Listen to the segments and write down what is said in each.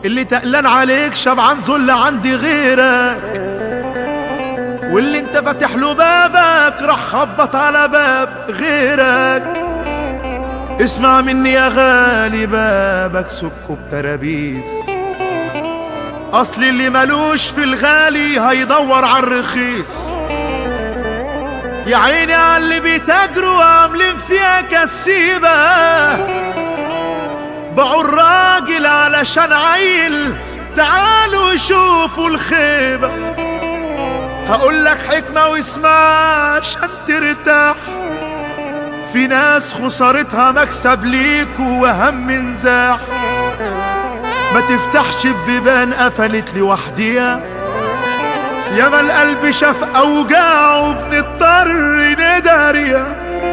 اللي تقلان عليك شبعان ذل عندي غيرك، واللي انت فاتح له بابك راح خبط على باب غيرك. اسمع مني يا غالي، بابك سكه بترابيس، اصل اللي ملوش في الغالي هيدور على الرخيص. يا عيني على اللي بيتاجروا عاملين فيها كسيبة، باعوا الراجل علشان عيل، تعالوا شوفوا الخيبة. هقولك حكمة واسمع عشان ترتاح، في ناس خسارتها مكسب ليك وهم نزاح. ما تفتحش ببيبان قفلت لوحديها، ياما القلب شاف اوجاعه بنضطر نداريها.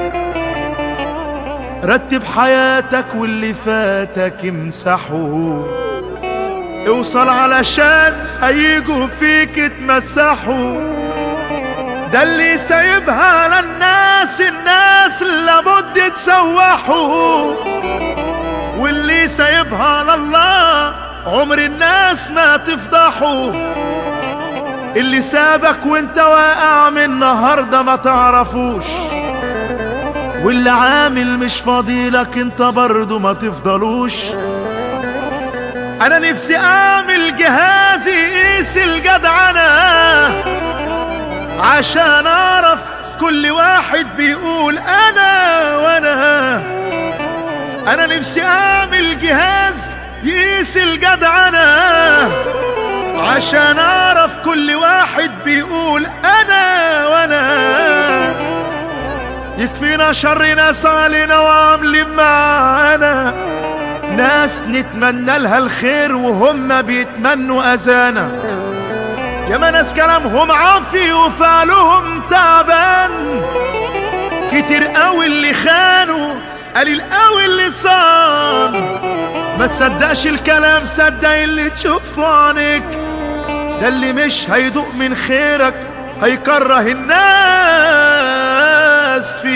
رتب حياتك واللي فاتك امسحه، اوصل علشان هيجوا فيك اتمسحوا. ده اللي سايبها للناس، الناس لابد تسوحوا، واللي سايبها لله عمر الناس ما تفضحوا. اللي سابك وانت واقع من النهارده ما تعرفوش، واللي عامل مش فاضيلك انت برضو ما تفضلوش. انا نفسي اعمل جهازي يقيس الجدعنة، عشان اعرف كل واحد بيقول انا وانا. انا نفسي اعمل جهاز يقيس الجدعنة، عشان اعرف كل واحد بيقول انا وانا. يكفينا شر ناس علينا وعاملين معانا، ناس نتمنى لها الخير وهم بيتمنوا اذانا. ياما ناس كلامهم عافي وفعلهم تعبان، كتير قوي اللي خانوا قليل قوي اللي صان. ما تصدقش الكلام، صدق اللي تشوفه عنك، ده اللي مش هيدوق من خيرك هيكره الناس فيك.